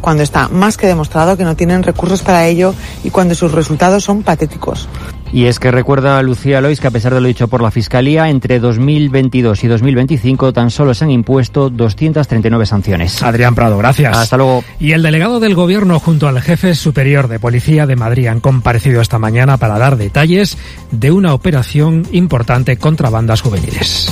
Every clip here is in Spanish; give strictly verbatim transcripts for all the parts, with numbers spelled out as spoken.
cuando está más que demostrado que no tienen recursos para ello y cuando sus resultados son patéticos. Y es que recuerda a Lucía Lois que, a pesar de lo dicho por la Fiscalía, entre dos mil veintidós y dos mil veinticinco tan solo se han impuesto doscientas treinta y nueve sanciones. Adrián Prado, gracias. Hasta luego. Y el delegado del Gobierno junto al jefe superior de Policía de Madrid han comparecido esta mañana para dar detalles de una operación importante contra bandas juveniles.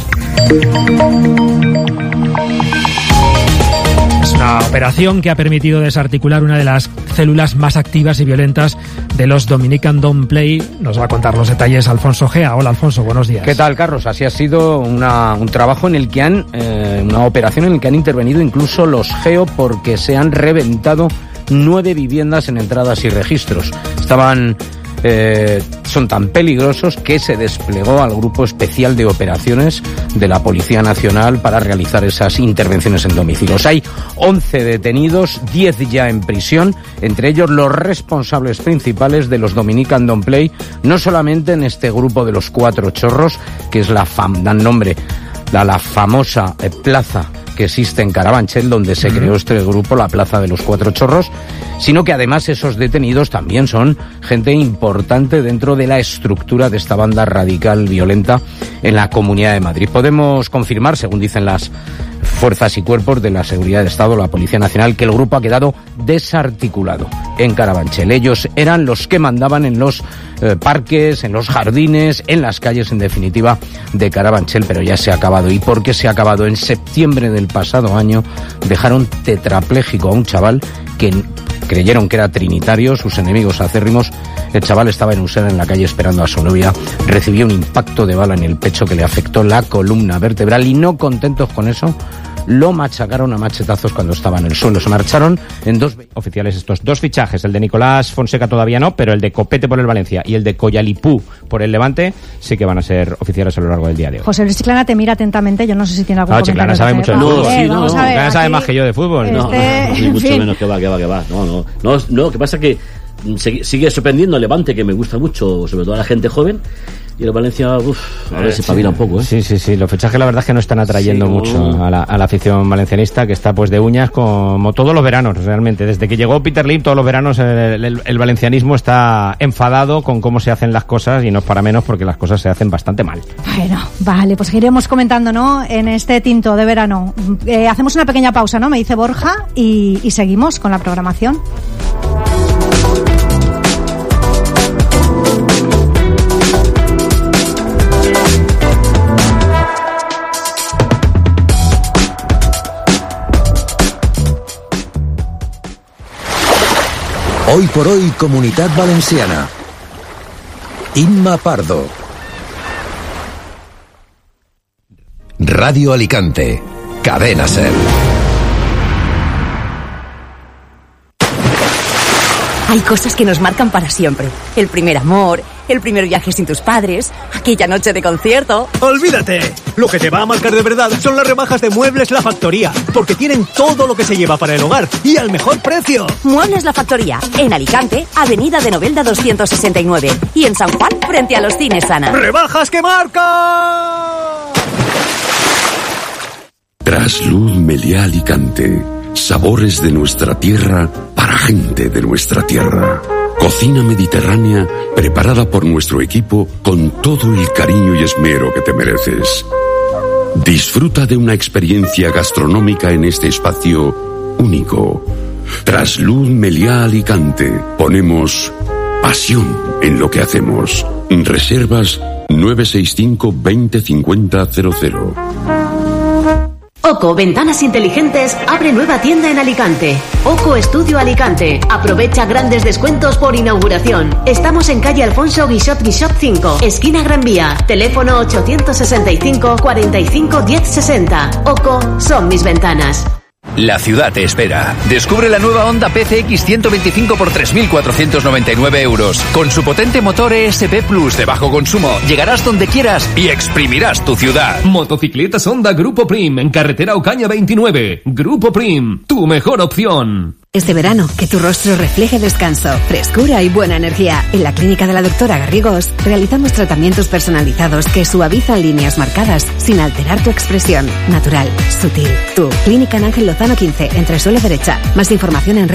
Es una operación que ha permitido desarticular una de las células más activas y violentas de los Dominican Don't Play. Nos va a contar los detalles Alfonso Gea. Hola, Alfonso, buenos días. ¿Qué tal, Carlos? Así ha sido una, un trabajo en el que han, eh, una operación en el que han intervenido incluso los Geo, porque se han reventado nueve viviendas en entradas y registros. Estaban... Eh, son tan peligrosos que se desplegó al Grupo Especial de Operaciones de la Policía Nacional para realizar esas intervenciones en domicilios. Hay once detenidos, diez ya en prisión, entre ellos los responsables principales de los Dominican Don't Play, no solamente en este grupo de los Cuatro Chorros, que es la fam, dan nombre a la famosa eh, plaza que existe en Carabanchel, donde se creó este grupo, la Plaza de los Cuatro Chorros, sino que además esos detenidos también son gente importante dentro de la estructura de esta banda radical violenta en la Comunidad de Madrid. Podemos confirmar, según dicen las fuerzas y cuerpos de la Seguridad del Estado, la Policía Nacional, que el grupo ha quedado desarticulado en Carabanchel. Ellos eran los que mandaban en los eh, parques, en los jardines, en las calles, en definitiva, de Carabanchel, pero ya se ha acabado. ¿Y por qué se ha acabado? En septiembre del pasado año dejaron tetrapléjico a un chaval que creyeron que era trinitario, sus enemigos acérrimos. El chaval estaba en Usera, en la calle, esperando a su novia. Recibió un impacto de bala en el pecho que le afectó la columna vertebral y, no contentos con eso, lo machacaron a machetazos cuando estaba en el suelo. Se marcharon en dos oficiales estos dos fichajes. El de Nicolás Fonseca todavía no, pero el de Copete por el Valencia y el de Collalipú por el Levante sí que van a ser oficiales a lo largo del día de hoy. José Luis Chiclana te mira atentamente, yo no sé si tiene algún no, comentario. Chiclana sabe mucho de fútbol. Eh, sí, no, no, Chiclana sabe más que yo de fútbol. Este, no, no, ni mucho menos, que va, que va, que va. No, no, no, no, que pasa que sigue sorprendiendo el Levante, que me gusta mucho, sobre todo a la gente joven. Y el Valencia, uff, a ver si pavila un poco, ¿eh? Sí, sí, sí. Los fichajes, la verdad es que no están atrayendo sí, no. mucho a la, a la afición valencianista, que está pues de uñas como todos los veranos, realmente. Desde que llegó Peter Lim, todos los veranos el, el, el valencianismo está enfadado con cómo se hacen las cosas, y no es para menos, porque las cosas se hacen bastante mal. Bueno, vale, pues iremos comentando, ¿no?, en este tinto de verano. Eh, hacemos una pequeña pausa, ¿no?, me dice Borja, y, y seguimos con la programación. Hoy por hoy, Comunitat Valenciana. Inma Pardo. Radio Alicante. Cadena Ser. Hay cosas que nos marcan para siempre. El primer amor, el primer viaje sin tus padres, aquella noche de concierto. ¡Olvídate! Lo que te va a marcar de verdad son las rebajas de Muebles La Factoría, porque tienen todo lo que se lleva para el hogar y al mejor precio. Muebles La Factoría, en Alicante, Avenida de Novelda doscientos sesenta y nueve, y en San Juan, frente a los Cines Sana. ¡Rebajas que marcan! Trasluz Meliá Alicante. Sabores de nuestra tierra para gente de nuestra tierra. Cocina mediterránea preparada por nuestro equipo con todo el cariño y esmero que te mereces. Disfruta de una experiencia gastronómica en este espacio único. Trasluz Meliá Alicante. Ponemos pasión en lo que hacemos. Reservas nueve seis cinco veinte cincuenta cero cero. Oco Ventanas Inteligentes abre nueva tienda en Alicante. Oco Estudio Alicante. Aprovecha grandes descuentos por inauguración. Estamos en calle Alfonso Guixot Guixot cinco, esquina Gran Vía. Teléfono ochocientos sesenta y cinco cuarenta y cinco diez sesenta. Oco son mis ventanas. La ciudad te espera. Descubre la nueva Honda P C X ciento veinticinco por tres mil cuatrocientos noventa y nueve euros. Con su potente motor E S P Plus de bajo consumo, llegarás donde quieras y exprimirás tu ciudad. Motocicletas Honda Grupo Prim, en carretera Ocaña veintinueve. Grupo Prim, tu mejor opción. Este verano, que tu rostro refleje descanso, frescura y buena energía. En la clínica de la doctora Garrigós realizamos tratamientos personalizados que suavizan líneas marcadas sin alterar tu expresión. Natural, sutil. Tú, Clínica en Ángel Lozano quince, entre suelo derecha. Más información en